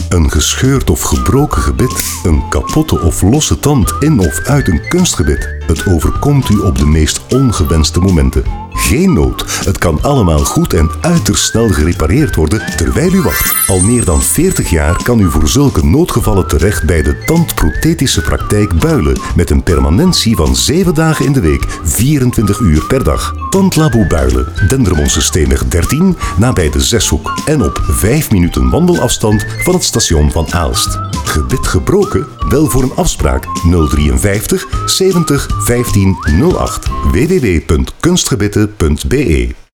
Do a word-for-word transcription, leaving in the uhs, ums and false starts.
Een gescheurd of gebroken gebit, een kapotte of losse tand in of uit een kunstgebit. Het overkomt u op de meest ongewenste momenten. Geen nood, het kan allemaal goed en uiterst snel gerepareerd worden terwijl u wacht. Al meer dan veertig jaar kan u voor zulke noodgevallen terecht bij de tandprothetische praktijk Builen met een permanentie van zeven dagen in de week, vierentwintig uur per dag. Tandlabo Builen, Dendermondsesteenweg dertien, nabij de Zeshoek en op vijf minuten wandelafstand van het station van Aalst. Gebit gebroken? Wel voor een afspraak nul vijf drie zeventig vijftien nul acht w w w punt kunstgebitten punt b e.